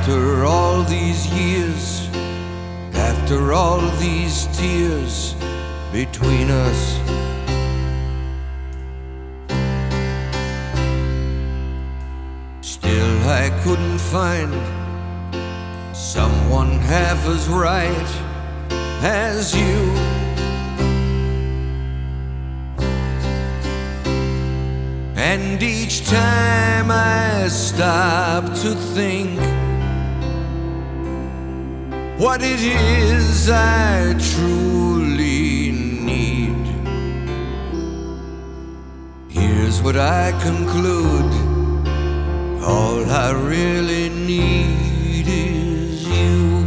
After all these years, after all these tears between us, still I couldn't find someone half as right as you. And each time I stop to think what it is I truly need, here's what I conclude: all I really need is you.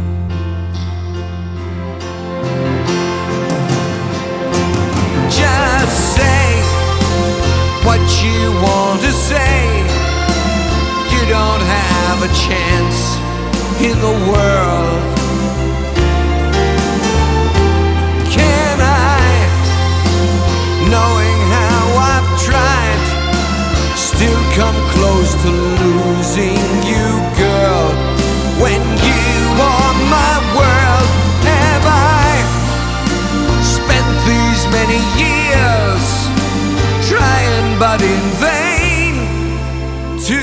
Just say what you want to say. You don't have a chance in the world. Can I, knowing how I've tried, still come close to losing you, girl? When you are my world, have I spent these many years trying but in vain to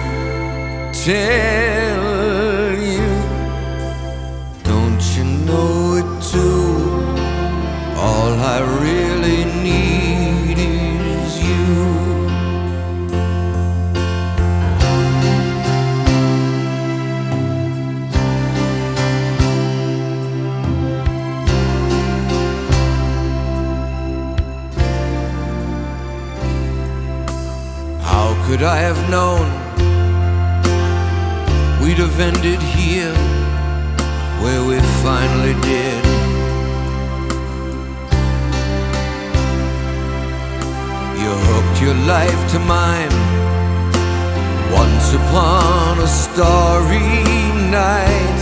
tell you? Don't you know it too? All I really need is you. How could I have known we'd have ended here where we finally did? You hooked your life to mine once upon a starry night.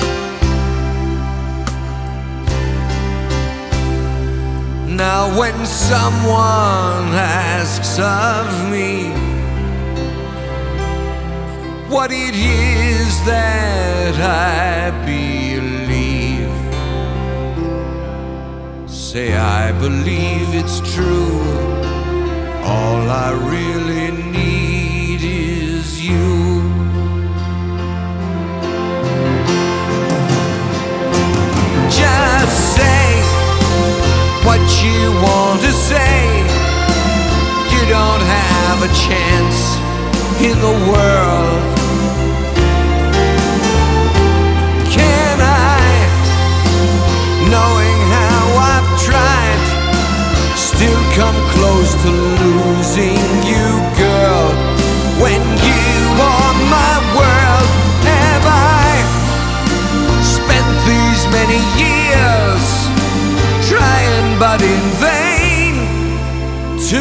Now when someone asks of me what it is that I believe, say I believe it's true. All I really need is you. Just say what you want to say. You don't have a chance in the world. Can I, knowing how I've tried, still come close to losing you, girl? When you are my world, have I spent these many years trying but in vain to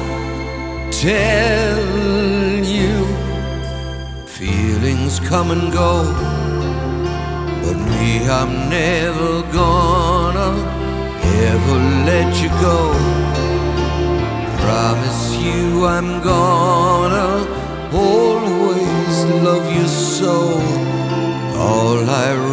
tell you? Feelings come and go, but me, I'm never gonna ever let you go. Promise you I'm gonna always love you so. All I